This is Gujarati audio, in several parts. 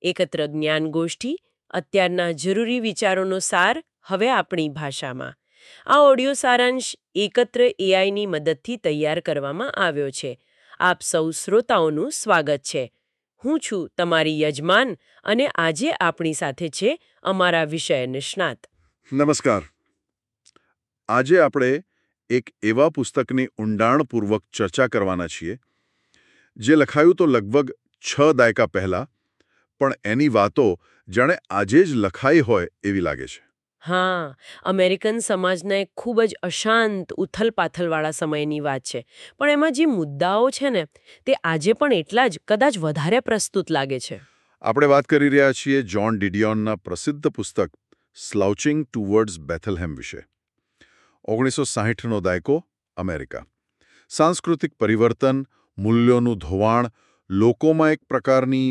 એકત્ર જ્ઞાન ગોષ્ઠી, અત્યારના જરૂરી વિચારોનો સાર હવે આપણી ભાષામાં. આ ઓડિયો સારાંશ એકત્ર એઆઈની મદદથી તૈયાર કરવામાં આવ્યો છે. આપ સૌ શ્રોતાઓનું સ્વાગત છે. હું છું તમારી યજમાન અને આજે આપણી સાથે છે અમારા વિષય નિષ્ણાત. નમસ્કાર. આજે આપણે એક એવા પુસ્તકની ઊંડાણપૂર્વક ચર્ચા કરવાના છીએ જે લખાયું તો લગભગ 6 દાયકા પહેલા, પણ એની વાતો જાણે આજે જ લખાઈ હોય એવી લાગે છે. હા, અમેરિકન સમાજના એક ખૂબ જ અશાંત ઉથલપાથલવાળા સમયની વાત છે. પણ એમાં જે મુદ્દાઓ છે ને તે આજે પણ એટલા જ, કદાચ વધારે પ્રસ્તુત લાગે છે. આપણે વાત કરી રહ્યા છીએ જ્હોન ડિડિયોનના પ્રસિદ્ધ પુસ્તક સ્લાઉચિંગ ટુવર્ડ્સ બેથલહેમ વિશે. 1960નો દાયકો, અમેરિકા. સાંસ્કૃતિક પરિવર્તન, મૂલ્યોનું ધોવાણ, લોકોમાં એક પ્રકારની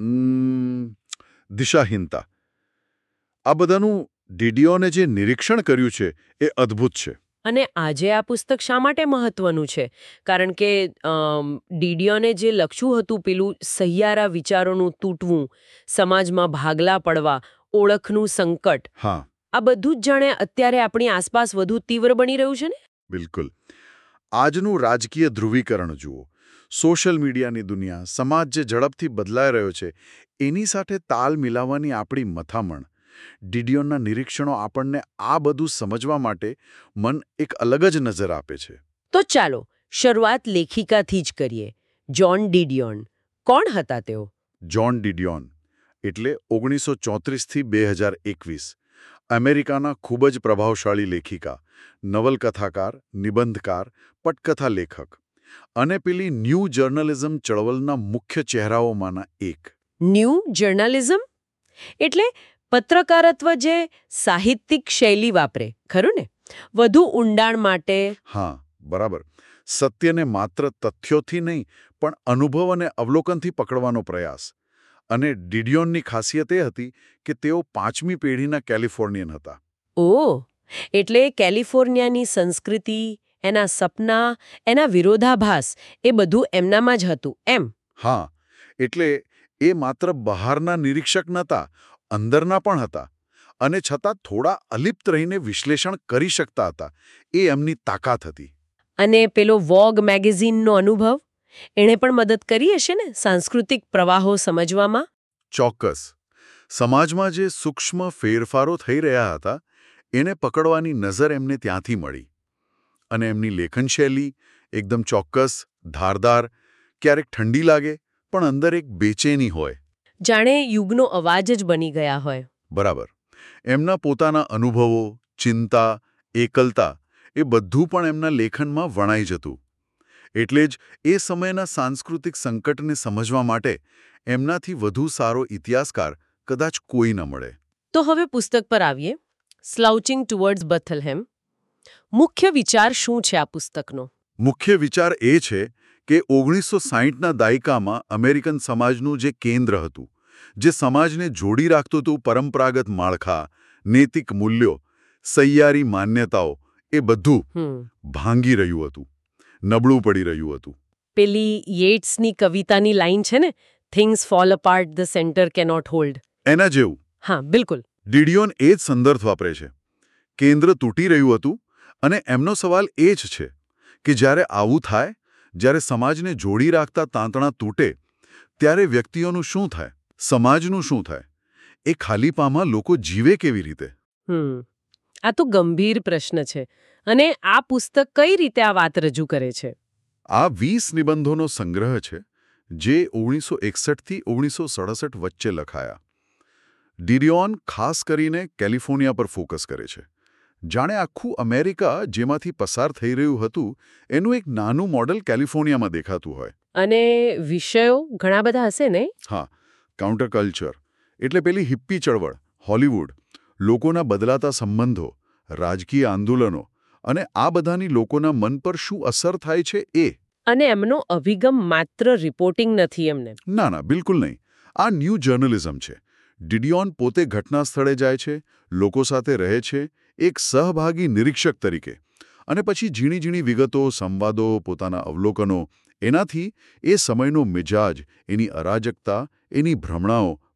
દિશાહીનતા. આ બધાનું ડિડિયોને જે નિરીક્ષણ કર્યું છે એ અદ્ભુત છે. અને આજે આ પુસ્તક શા માટે મહત્વનું છે? કારણ કે ડિડિયોને જે લખ્યું હતું પેલું સહિયારા વિચારોનું તૂટવું, સમાજમાં ભાગલા પડવા, ઓળખનું સંકટ, હા, આ બધું જ જાણે અત્યારે આપણી આસપાસ વધુ તીવ્ર બની રહ્યું છે ને? બિલકુલ. આજનું રાજકીય ધ્રુવીકરણ જુઓ, સોશિયલ મીડિયાની દુનિયા, સમાજ જે ઝડપથી બદલાઈ રહ્યો છે એની સાથે તાલ મિલાવવાની આપણી મથામણ. ડિડિયોનના નિરીક્ષણો આપણને આ બધું સમજવા માટે મન એક અલગ જ નજર આપે છે. તો ચાલો શરૂઆત લેખિકાથી જ કરીએ. જ્હોન ડિડિયોન કોણ હતા તેઓ? જ્હોન ડિડિયોન એટલે 1934થી 2021 અમેરિકાના ખૂબ જ પ્રભાવશાળી લેખિકા, નવલકથાકાર, નિબંધકાર, પટકથા લેખક અને પેલી ન્યૂ જર્નલિઝમ ચળવળના મુખ્ય ચહેરાઓમાંના એક. ન્યૂ જર્નલિઝમ એટલે પત્રકારત્વ જે સાહિત્યિક શૈલી વાપરે, ખરું ને? વધુ ઊંડાણ માટે. હા, બરાબર. સત્યને માત્ર તથ્યોથી નહીં પણ અનુભવ અને અવલોકનથી પકડવાનો પ્રયાસ. અને ડિડિયોનની ખાસિયત એ હતી કે તેઓ 5મી પેઢીના કેલિફોર્નિયન હતા. ઓહ, એટલે કેલિફોર્નિયાની સંસ્કૃતિ, એના સપના, એના વિરોધાભાસ એ બધું એમનામાં જ હતું એમ? હા, એટલે એ માત્ર બહારના નિરીક્ષક નહોતા, અંદરના પણ હતા. અને છતાં થોડા અલિપ્ત રહીને વિશ્લેષણ કરી શકતા હતા. એ એમની તાકાત હતી. અને પેલો વોગ મેગેઝિનનો અનુભવ, એણે પણ મદદ કરી હશે ને સાંસ્કૃતિક પ્રવાહો સમજવામાં? ચોક્કસ. સમાજમાં જે સૂક્ષ્મ ફેરફારો થઈ રહ્યા હતા એને પકડવાની નજર એમને ત્યાંથી મળી. અને એમની લેખનશૈલી એકદમ ચોક્કસ, ધારદાર, ક્યારેક ઠંડી લાગે પણ અંદર એક બેચેની હોય. જાણે યુગનો અવાજ જ બની ગયા હોય. બરાબર. એમના પોતાના અનુભવો, ચિંતા, એકલતા એ બધું પણ એમના લેખનમાં વણાઈ જતું. એટલે જ એ સમયના સાંસ્કૃતિક સંકટને સમજવા માટે એમનાથી વધુ સારો ઇતિહાસકાર કદાચ કોઈ ન મળે. તો હવે પુસ્તક પર આવીએ. Slouching towards Bethlehem. મુખ્ય વિચાર શું છે આ પુસ્તકનો? મુખ્ય વિચાર એ છે કે 1960ના દાયકામાં અમેરિકન સમાજનું જે કેન્દ્ર હતું, જે સમાજને જોડી રાખતું હતું, પરંપરાગત માળખા, નૈતિક મૂલ્યો, સહિયારી માન્યતાઓ, એ બધું ભાંગી રહ્યું હતું, નબળું પડી રહ્યું હતું. પેલી યેટ્સની કવિતાની લાઈન છે ને, things fall apart, the centre cannot hold. એના જેવું. હા, બિલકુલ. ડિડિયોન એ જ સંદર્ભ વાપરે છે. કેન્દ્ર તૂટી રહ્યું હતું અને એમનો સવાલ એ જ છે કે જ્યારે આવું થાય, જ્યારે સમાજને જોડી રાખતા તાંતણા તૂટે, ત્યારે વ્યક્તિઓનું શું થાય? સમાજનું શું થાય? એ ખાલીપામાં લોકો જીવે કેવી રીતે? આ તો ગંભીર પ્રશ્ન છે. અને આ પુસ્તક કઈ રીતે આ વાત રજૂ કરે છે? આ 20 નિબંધોનો સંગ્રહ છે જે 1961થી 1967 વચ્ચે લખાયા. ડિડિયોન ખાસ કરીને કેલિફોર્નિયા પર ફોકસ કરે છે. જાણે આખું અમેરિકા જેમાંથી પસાર થઈ રહ્યું હતું એનું એક નાનું મોડલ કેલિફોર્નિયામાં દેખાતું હોય. અને વિષયો ઘણા બધા હશે ને? હા, કાઉન્ટર કલ્ચર એટલે પેલી હિપ્પી ચળવળ, હોલિવૂડ, લોકોના બદલાતા સંબંધો, રાજકીય આંદોલનો અને આ બધાની લોકોના મન પર શું અસર થાય છે એ. અને એમનો અભિગમ માત્ર રિપોર્ટિંગ નથી એમને. ના ના, બિલકુલ નહીં. આ ન્યૂ જર્નલિઝમ છે. ડિડિયોન પોતે ઘટના સ્થળે જાય છે, લોકો સાથે રહે છે, એક સહભાગી નિરીક્ષક તરીકે. અને પછી ઝીણી ઝીણી વિગતો, સંવાદો, પોતાના અવલોકનો, એનાથી એ સમયનો મિજાજ, એની અરાજકતા, એની ભ્રમણાઓ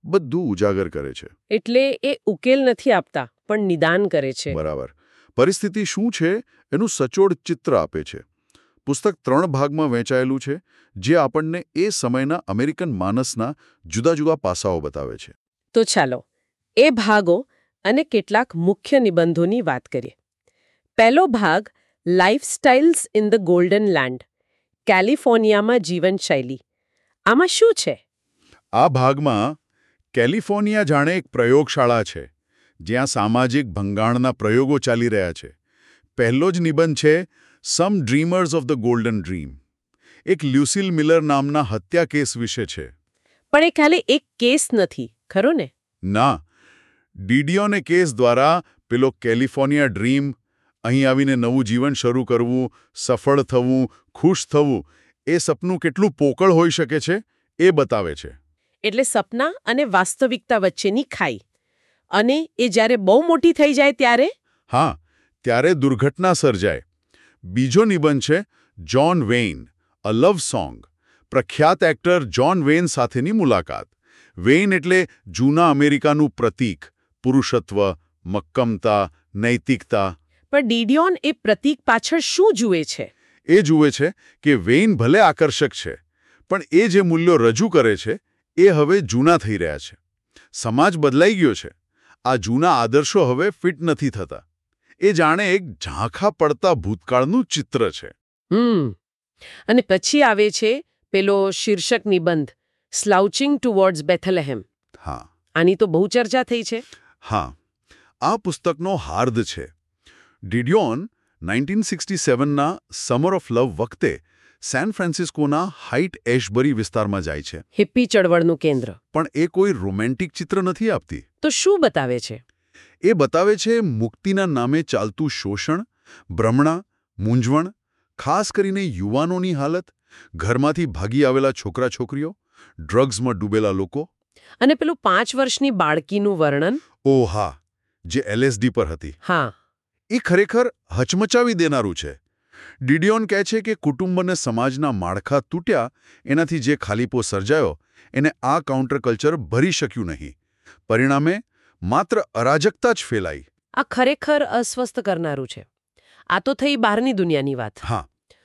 બધું ઉજાગર કરે છે. એટલે એ ઉકેલ નથી આપતા પણ નિદાન કરે છે. બરાબર. પરિસ્થિતિ શું છે એનું સચોટ ચિત્ર આપે છે. પુસ્તક 3 ભાગમાં વહેંચાયેલું છે, જે આપણને એ સમયના અમેરિકન માનસના જુદા જુદા પાસાઓ બતાવે છે. તો ચાલો એ ભાગો અને કેટલાક મુખ્ય નિબંધોની વાત કરીએ. પહેલો ભાગ lifestyles in the golden land, કેલિફોર્નિયામાં જીવનશૈલી. આમાં શું છે? આ ભાગમાં કેલિફોર્નિયા જાણે એક પ્રયોગશાળા છે, જ્યાં સામાજિક ભંગાણના પ્રયોગો ચાલી રહ્યા છે. પહેલો જ નિબંધ છે some dreamers of the golden dream. એક લ્યુસિલ મિલર નામના હત્યા કેસ વિશે છે. પણ એ ખાલી એક કેસ નથી, ખરો ને? ના, ડીડીઓને કેસ દ્વારા પેલો કેલિફોર્નિયા ડ્રીમ, અહીં આવીને નવું જીવન શરૂ કરવું, સફળ થવું, ખુશ થવું, એ સપનું કેટલું પોકળ હોઈ શકે છે એ બતાવે છે. એટલે સપના અને વાસ્તવિકતા વચ્ચેની ખાઈ. અને એ જ્યારે બહુ મોટી થઈ જાય ત્યારે? હા, ત્યારે દુર્ઘટના સર્જાય. બીજો નિબંધ છે John Wayne, a love song. પ્રખ્યાત એક્ટર જ્હોન વેઇન સાથેની મુલાકાત. વેઇન એટલે જૂના અમેરિકાનું પ્રતીક, પુરુષત્વ, મક્કમતા, નૈતિકતા. પણ ડીડિયોન એ પ્રતીક પાછળ શું જુએ છે? એ જુએ છે કે વેઇન ભલે આકર્ષક છે, પણ એ જે મૂલ્યો રજૂ કરે છે એ હવે જૂના થઈ રહ્યા છે. સમાજ બદલાઈ ગયો છે. આ જૂના આદર્શો હવે ફિટ નથી થતા. એ જાણે એક ઝાંખા પડતા ભૂતકાળનું ચિત્ર છે. અને પછી આવે છે પેલો શીર્ષક નિબંધ, સ્લાઉચિંગ ટુવર્ડ્સ બેથલેહેમ. હા, આની તો બહુ ચર્ચા થઈ છે. હા, આ પુસ્તકનો હાર્દ છે. ડિડિયોન 1967ના સમર ઓફ લવ વખતે સેન ફ્રાન્સિસ્કોના હાઇટ એશબરી વિસ્તારમાં જાય છે. હિપ્પી ચળવળનું કેન્દ્ર. પણ એ કોઈ રોમેન્ટિક ચિત્ર નથી આપતી. તો શું બતાવે છે? એ બતાવે છે મુક્તિના નામે ચાલતું શોષણ, ભ્રમણા, મૂંઝવણ, ખાસ કરીને યુવાનોની હાલત, ઘરમાંથી ભાગી આવેલા છોકરા-છોકરીઓ, ડ્રગ્સમાં ડૂબેલા લોકો. અને પેલું 5 વર્ષની બાળકીનું વર્ણન. ઓ હા, જે LSD પર હતી. હા, એ ખરેખર હચમચાવી દેનારું છે. ડિડિયોન કહે છે કે કુટુંબ અને સમાજના માળખા તૂટ્યા, એનાથી જે ખાલીપો સર્જાયો એને આ કાઉન્ટર કલ્ચર ભરી શક્યું નહીં. પરિણામે માત્ર અરાજકતા જ ફેલાઈ. આ ખરેખર અસ્વસ્થ કરનારું છે. આ તો થઈ બહારની દુનિયાની વાત. હા,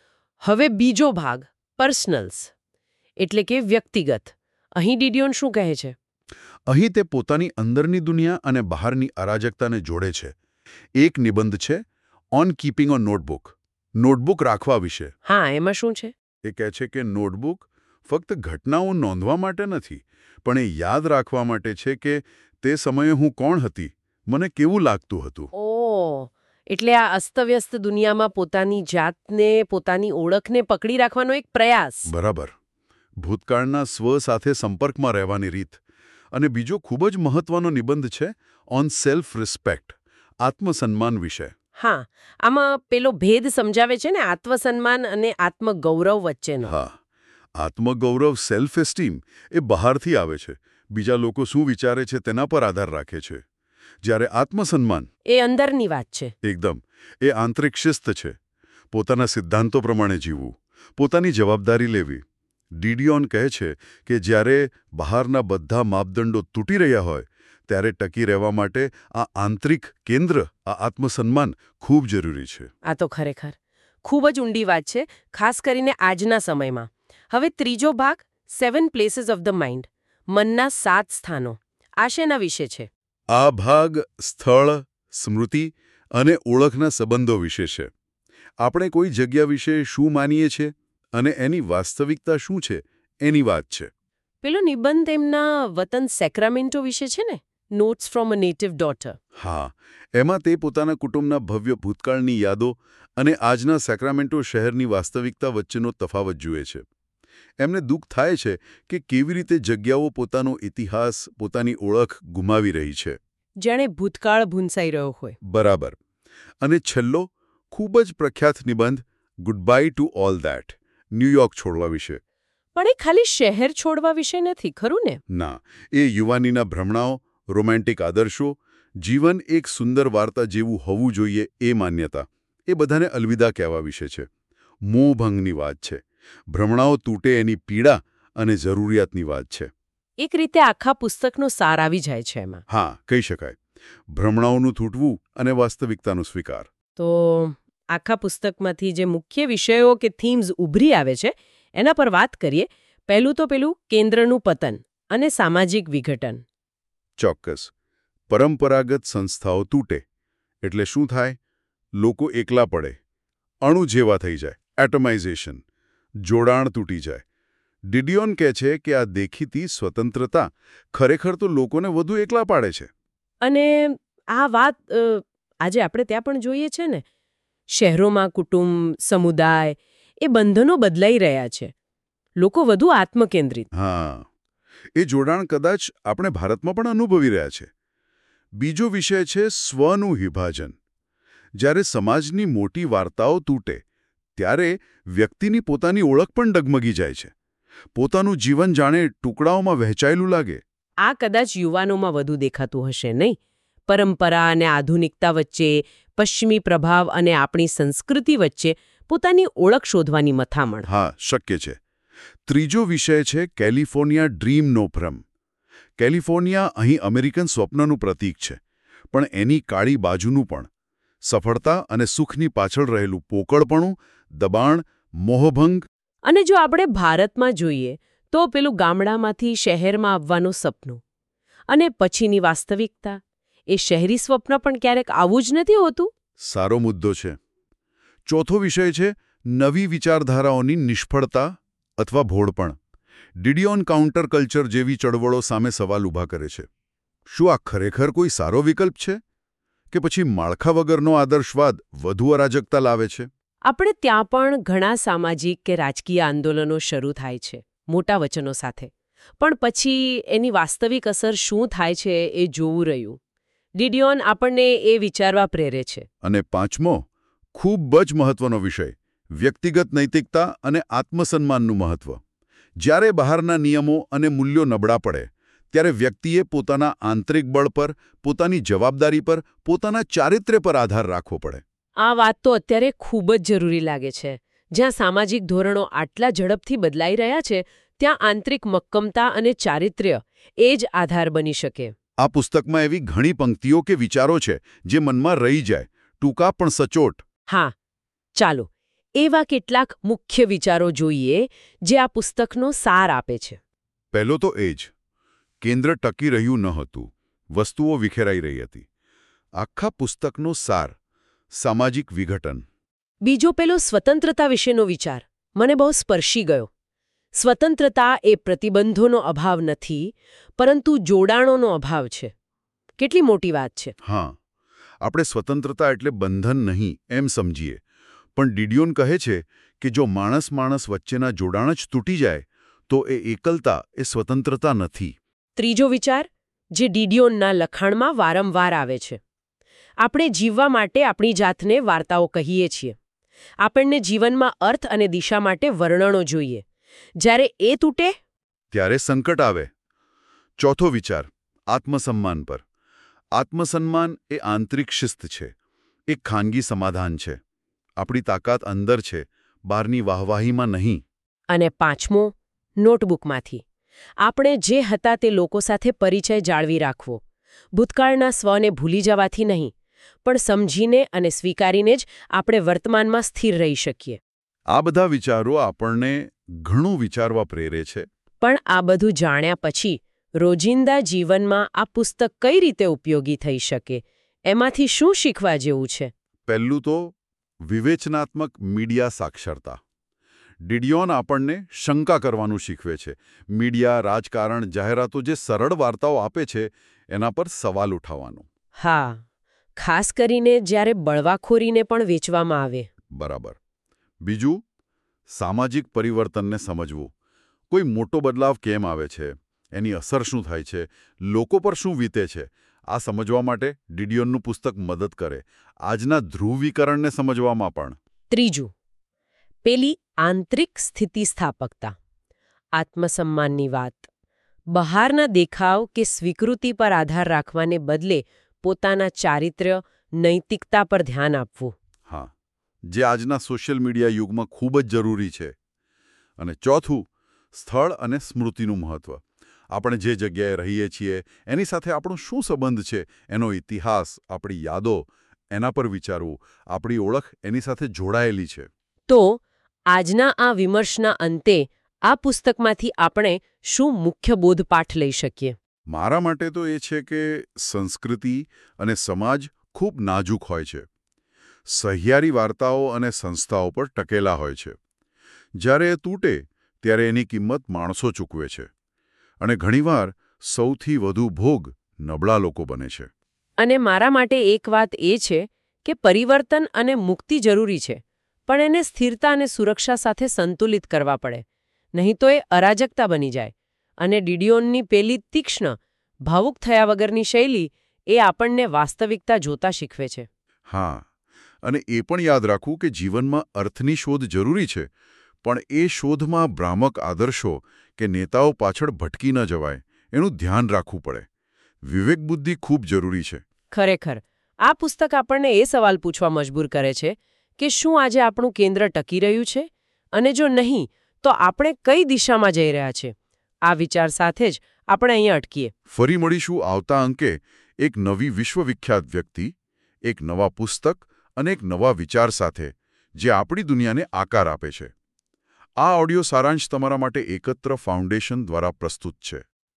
હવે બીજો ભાગ, પર્સનલ્સ, એટલે કે વ્યક્તિગત. અહીં ડિડિયોન શું કહે છે? અહીં તે પોતાની અંદરની દુનિયા અને બહારની અરાજકતાને જોડે છે. એક નિબંધ છે on keeping a notebook, notebook રાખવા વિશે. હા, એમાં શું છે? એ કહે છે કે નોટબુક ફક્ત ઘટનાઓ નોંધવા માટે નથી, પણ એ યાદ રાખવા માટે છે કે તે સમયે હું કોણ હતી, મને કેવું લાગતું હતું. ઓ, એટલે આ અસ્તવ્યસ્ત દુનિયામાં પોતાની જાતને, પોતાની ઓળખને પકડી રાખવાનો એક પ્રયાસ. બરાબર. ભૂતકાળના સ્વ સાથે સંપર્કમાં રહેવાની રીત. અને બીજો ખૂબ જ મહત્વનો નિબંધ છે ઓન સેલ્ફ રિસ્પેક્ટ, આત્મસન્માન વિશે. હા, આમાં પેલો ભેદ સમજાવે છે ને આત્મસન્માન અને આત્મગૌરવ વચ્ચેનો. હા, આત્મગૌરવ, સેલ્ફ એસ્ટીમ એ બહારથી આવે છે, બીજા લોકો શું વિચારે છે તેના પર આધાર રાખે છે. જ્યારે આત્મસન્માન એ અંદરની વાત છે. એકદમ, એ આંતરિક શિસ્ત છે. પોતાના સિદ્ધાંતો પ્રમાણે જીવવું, પોતાની જવાબદારી લેવી. ડિડિયોન કહે છે કે જ્યારે બહારના બધા માપદંડો તૂટી રહ્યા હોય ત્યારે ટકી રહેવા માટે આ આંતરિક કેન્દ્ર, આ આત્મસન્માન ખૂબ જરૂરી છે. આ તો ખરેખર ખૂબ જ ઊંડી વાત છે, ખાસ કરીને આજના સમયમાં. હવે ત્રીજો ભાગ, 7 પ્લેસીસ ઓફ ધ માઇન્ડ, મનના 7 સ્થાનો. આ શેના વિશે છે? આ ભાગ સ્થળ, સ્મૃતિ અને ઓળખના સંબંધો વિશે છે. આપણે કોઈ જગ્યા વિશે શું માનીએ છીએ અને એની વાસ્તવિકતા શું છે એની વાત છે. પેલો નિબંધ એમના વતન સેક્રામેન્ટો વિશે છે ને, notes from a native daughter. હા, એમાં તે પોતાના કુટુંબના ભવ્ય ભૂતકાળની યાદો અને આજના સેક્રામેન્ટો શહેરની વાસ્તવિકતા વચ્ચેનો તફાવત જુએ છે. એમને દુઃખ થાય છે કે કેવી રીતે જગ્યાઓ પોતાનો ઇતિહાસ, પોતાની ઓળખ ગુમાવી રહી છે. જાણે ભૂતકાળ ભૂંસાઈ રહ્યો હોય. બરાબર. અને છેલ્લો, ખૂબ જ પ્રખ્યાત નિબંધ goodbye to all that, New York છોડવા વિશે. પણ એ ખાલી શહેર છોડવા વિશે નથી, ખરું ને? ના, એ યુવાનીના ભ્રમણાઓ, રોમેન્ટિક આદર્શો, જીવન એક સુંદર વાર્તા જેવું હોવું જોઈએ એ માન્યતા, એ બધાને અલવિદા કહેવા વિશે છે. મોહભંગની વાત છે. ભ્રમણાઓ તૂટે એની પીડા અને જરૂરિયાતની વાત છે. એક રીતે આખા પુસ્તકનો સાર આવી જાય છે એમાં. હા, કહી શકાય. ભ્રમણાઓનું તૂટવું અને વાસ્તવિકતાનો સ્વીકાર. તો આખા પુસ્તકમાંથી જે મુખ્ય વિષયો કે થીમ્સ ઉભરી આવે છે એના પર વાત કરીએ. પહેલું તો પેલું કેન્દ્રનું પતન અને સામાજિક વિઘટન. ચોક્કસ. પરંપરાગત સંસ્થાઓ તૂટે એટલે શું થાય? લોકો એકલા પડે, અણુ જેવા થઈ જાય, એટમાઇઝેશન, જોડાણ તૂટી જાય. ડિડિયોન કહે છે કે આ દેખીતી સ્વતંત્રતા ખરેખર તો લોકોને વધુ એકલા પાડે છે. અને આ વાત આજે આપણે ત્યાં પણ જોઈએ છે ને. શહેરોમાં કુટુંબ, સમુદાય એ બંધનો બદલાઈ રહ્યા છે. લોકો વધુ આત્મકેન્દ્રિત. હા, એ જોડાણ કદાચ આપણે ભારતમાં પણ અનુભવી રહ્યા છે. બીજો વિષય છે સ્વનું વિભાજન. જ્યારે સમાજની મોટી વાર્તાઓ તૂટે ત્યારે વ્યક્તિની પોતાની ઓળખ પણ ડગમગી જાય છે. પોતાનું જીવન જાણે ટુકડાઓમાં વહેંચાયેલું લાગે. આ કદાચ યુવાનોમાં વધુ દેખાતું હશે નહીં? પરંપરા અને આધુનિકતા વચ્ચે, પશ્ચિમી પ્રભાવ અને આપણી સંસ્કૃતિ વચ્ચે પોતાની ઓળખ શોધવાની મથામણ. હા, શક્ય છે. ત્રીજો વિષય છે કેલિફોર્નિયા ડ્રીમનો ભ્રમ. કેલિફોર્નિયા અહીં અમેરિકન સ્વપ્નનું પ્રતીક છે, પણ એની કાળી બાજુનું પણ. સફળતા અને સુખની પાછળ રહેલું પોકળપણું, દબાણ, મોહભંગ. અને જો આપણે ભારતમાં જોઈએ તો પેલું ગામડામાંથી શહેરમાં આવવાનું સપનું અને પછીની વાસ્તવિકતા. એ શહેરી સ્વપ્ન પણ ક્યારેક આવું જ નથી હોતું? સારો મુદ્દો છે. ચોથો વિષય છે નવી વિચારધારાઓની નિષ્ફળતા અથવા ભોળપણ. ડિડિયોન કાઉન્ટર કલ્ચર જેવી ચળવળો સામે સવાલ ઊભા કરે છે. શું આ ખરેખર કોઈ સારો વિકલ્પ છે? કે પછી માળખા વગરનો આદર્શવાદ વધુ અરાજકતા લાવે છે? આપણે ત્યાં પણ ઘણા સામાજિક કે રાજકીય આંદોલનો શરૂ થાય છે, મોટા વચનો સાથે. પણ પછી એની વાસ્તવિક અસર શું થાય છે એ જોવું રહ્યું. ડિડિયોન આપણને એ વિચારવા પ્રેરે છે. અને પાંચમો, ખૂબ જ મહત્વનો વિષય, વ્યક્તિગત નૈતિકતા અને આત્મસન્માનનું મહત્વ. જ્યારે બહારના નિયમો અને મૂલ્યો નબળા પડે ત્યારે વ્યક્તિએ પોતાના આંતરિક બળ પર, પોતાની જવાબદારી પર, પોતાના ચારિત્ર્ય પર આધાર રાખવો પડે. આ વાત તો અત્યારે ખૂબ જ જરૂરી લાગે છે. જ્યાં સામાજિક ધોરણો આટલા ઝડપથી બદલાઈ રહ્યા છે ત્યાં આંતરિક મક્કમતા અને ચારિત્ર્ય એ જ આધાર બની શકે. આ પુસ્તકમાં એવી ઘણી પંક્તિઓ કે વિચારો છે જે મનમાં રહી જાય, ટૂંકા પણ સચોટ. હા, ચાલો એવા કેટલાક મુખ્ય વિચારો જોઈએ જે આ પુસ્તકનો સાર આપે છે. પહેલો તો એ જ, કેન્દ્ર ટકી રહ્યું ન હતું, વસ્તુઓ વિખેરાઈ રહી હતી. આખા પુસ્તકનો સાર, સામાજિક વિઘટન. બીજો પેલો સ્વતંત્રતા વિશેનો વિચાર મને બહુ સ્પર્શી ગયો. સ્વતંત્રતા એ પ્રતિબંધોનો અભાવ નથી, પરંતુ જોડાણોનો અભાવ છે. કેટલી મોટી વાત છે. હા, આપણે સ્વતંત્રતા એટલે બંધન નહીં એમ સમજીએ, પણ ડિડિયોન કહે છે કે જો માણસ વચ્ચેના જોડાણ જ તૂટી જાય તો એ એકલતા, એ સ્વતંત્રતા નથી. ત્રીજો વિચાર જે ડિડિયોનના લખાણમાં વારંવાર આવે છે. આપણે જીવવા માટે આપણી જાતને વાર્તાઓ કહીએ છીએ. આપણને જીવનમાં અર્થ અને દિશા માટે વર્ણનો જોઈએ. જ્યારે એ તૂટે ત્યારે સંકટ આવે. ચોથો વિચાર, આત્મસન્માન પર. આત્મસન્માન એ આંતરિક શિસ્ત છે, એક ખાનગી સમાધાન છે. આપણી તાકાત અંદર છે, બહારની વાહવાહીમાં નહીં. અને પાંચમો, નોટબુકમાંથી આપણે જે હતા તે લોકો સાથે પરિચય જાળવી રાખવો. ભૂતકાળના સ્વને ભૂલી જવાથી નહીં, પણ સમજીને અને સ્વીકારીને જ આપણે વર્તમાનમાં સ્થિર રહી શકીએ. આ બધા વિચારો આપણને ઘણું વિચારવા પ્રેરે છે. પણ આ બધું જાણ્યા પછી રોજિંદા જીવનમાં આ પુસ્તક કઈ રીતે ઉપયોગી થઈ શકે? એમાંથી શું શીખવા જેવું છે? પહેલું તો વિવેચનાત્મક મીડિયા સાક્ષરતા. ડિડિયોન આપણને શંકા કરવાનું શીખવે છે. મીડિયા, રાજકારણ, જાહેરાતો જે સરળ વાર્તાઓ આપે છે એના પર સવાલ ઉઠાવવાનો. હા, ખાસ કરીને જ્યારે બળવાખોરીને પણ વેચવામાં આવે. બરાબર. બીજું, સામાજિક પરિવર્તનને સમજવું. કોઈ મોટો બદલાવ કેમ આવે છે? એની અસર શું થાય છે? લોકો પર શું વીતે છે? આ સમજવા માટે ડિડિયોનનું પુસ્તક મદદ કરે. આજના ધ્રુવીકરણને સમજવામાં પણ. ત્રીજું, પેલી આંતરિક સ્થિતિસ્થાપકતા, આત્મસન્માનની વાત. બહારના દેખાવ કે સ્વીકૃતિ પર આધાર રાખવાને બદલે પોતાના ચારિત્ર્ય, નૈતિકતા પર ધ્યાન આપવું. હા, જે આજના સોશિયલ મીડિયા યુગમાં ખૂબ જ જરૂરી છે. અને ચોથું, સ્થળ અને સ્મૃતિનું મહત્વ. આપણે જે જગ્યાએ રહીએ છીએ એની સાથે આપણો શું સંબંધ છે, એનો ઇતિહાસ, આપણી યાદો, એના પર વિચારવું, આપણી ઓળખ એની સાથે જોડાયેલી છે. તો આજના આ વિમર્શના અંતે આ પુસ્તકમાંથી આપણે શું મુખ્ય બોધપાઠ લઈ શકીએ? મારા માટે તો એ છે કે સંસ્કૃતિ અને સમાજ ખૂબ નાજુક હોય છે. સહિયારી વાર્તાઓ અને સંસ્થાઓ પર ટકેલા હોય છે. જ્યારે એ તૂટે ત્યારે એની કિંમત માણસો ચૂકવે છે. અને ઘણીવાર સૌથી વધુ ભોગ નબળા લોકો બને છે. અને મારા માટે એક વાત એ છે કે પરિવર્તન અને મુક્તિ જરૂરી છે, પણ એને સ્થિરતા અને સુરક્ષા સાથે સંતુલિત કરવા પડે. નહીં તો એ અરાજકતા બની જાય. અને ડિડિયોનની પેલી તીક્ષ્ણ, ભાવુક થયા વગરની શૈલી એ આપણને વાસ્તવિકતા જોતા શીખવે છે. હા, અને એ પણ યાદ રાખવું કે જીવનમાં અર્થની શોધ જરૂરી છે, પણ એ શોધમાં ભ્રામક આદર્શો કે નેતાઓ પાછળ ભટકી ન જવાય, એનું ધ્યાન રાખવું પડે. વિવેક બુદ્ધિ ખૂબ જરૂરી છે. ખરેખર, આ પુસ્તક આપણને એ સવાલ પૂછવા મજબૂર કરે છે કે શું આજે આપણું કેન્દ્ર ટકી રહ્યું છે? અને જો નહીં, તો આપણે કઈ દિશામાં જઈ રહ્યા છે? આ વિચાર સાથે જ આપણે અહીં અટકીએ. ફરી મળીશું આવતા અંકે એક નવી વિશ્વવિખ્યાત વ્યક્તિ, એક નવા પુસ્તક અને એક નવા વિચાર સાથે, જે આપણી દુનિયાને આકાર આપે છે. આ ઓડિયો સારાંશ તમારા માટે એકત્ર ફાઉન્ડેશન દ્વારા પ્રસ્તુત છે.